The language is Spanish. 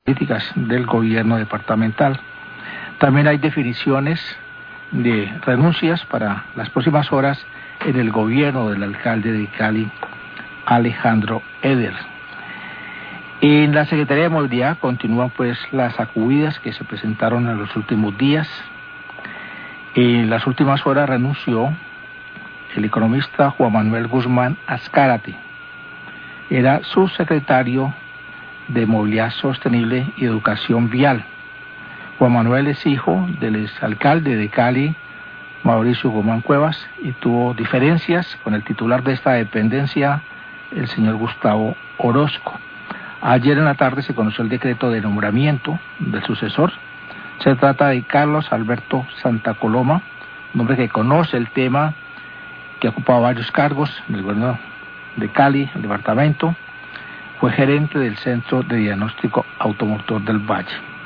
políticas del gobierno departamental. También hay definiciones de renuncias para las próximas horas en el gobierno del alcalde de Cali, Alejandro Eder. En la Secretaría de Movilidad continúan pues las sacudidas que se presentaron en los últimos días. En las últimas horas renunció el economista Juan Manuel Guzmán Azcárate. Era subsecretario de Movilidad Sostenible y Educación Vial. Juan Manuel es hijo del exalcalde de Cali, Mauricio Guzmán Cuevas, y tuvo diferencias con el titular de esta dependencia, el señor Gustavo Orozco. Ayer en la tarde se conoció el decreto de nombramiento del sucesor. Se trata de Carlos Alberto Santa Coloma, un hombre que conoce el tema, que ha ocupado varios cargos en el gobierno de Cali, el departamento. Fue gerente del Centro de Diagnóstico Automotor del Valle.